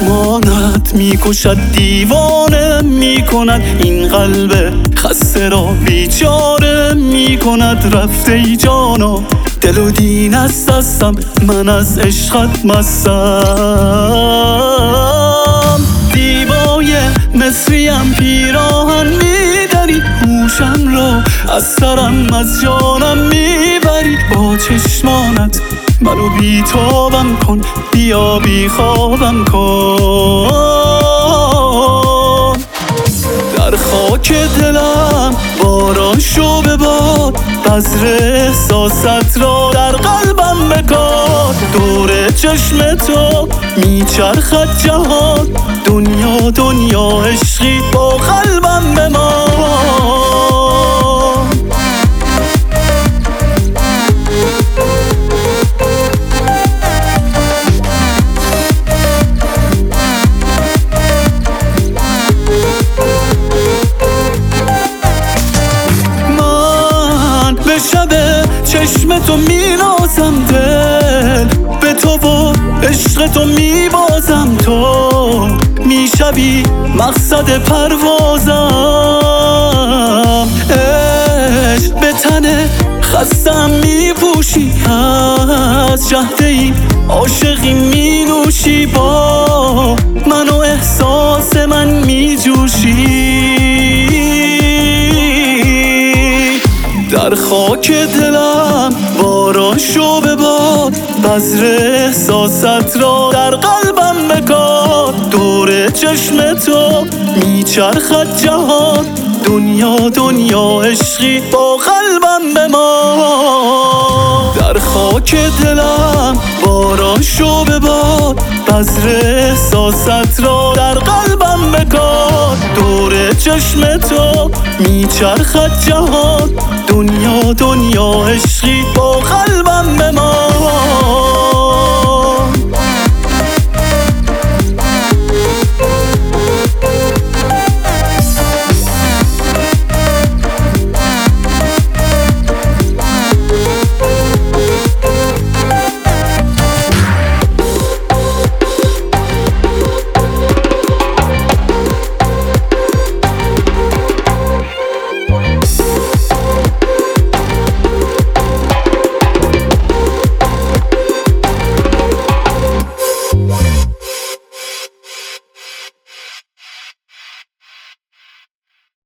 چشمانت میکشد، دیوانه میکند، این قلب خسته را بیچاره میکند. رفته ای جانا دل و دین از دستم، من از عشقت مستم. دیبای مصریم پیراهن میدری، هوشم را از سرم از جانم میبری. با چشمانت منو بیتابم کن، بیا بیخوابم کن. در خاک دلم باران شو به باد، بذر احساست را در قلبم بکار. دور چشم تو میچرخد جهان، دنیا دنیا عشقی با قلبم بمان. به شب چشم تو مینازم دل، به تو و عشق تو میبازم. تو میشوی مقصد پروازم، عشق به تن خستم میپوشی، از جهده ای عاشقی مینوشی. با من و احساس من میجوشی. در خاک دلم باران شو به باد، بذر احساست را در قلبم بکار. دور چشم تو میچرخد جهان، دنیا دنیا عشقی با قلبم بمان. در خاک دلم باران شو به باد، بذر احساست را در قلبم بکار. دور چشم تو میچرخد جهان، دنیا دنیا عشقی با قلبم بمان.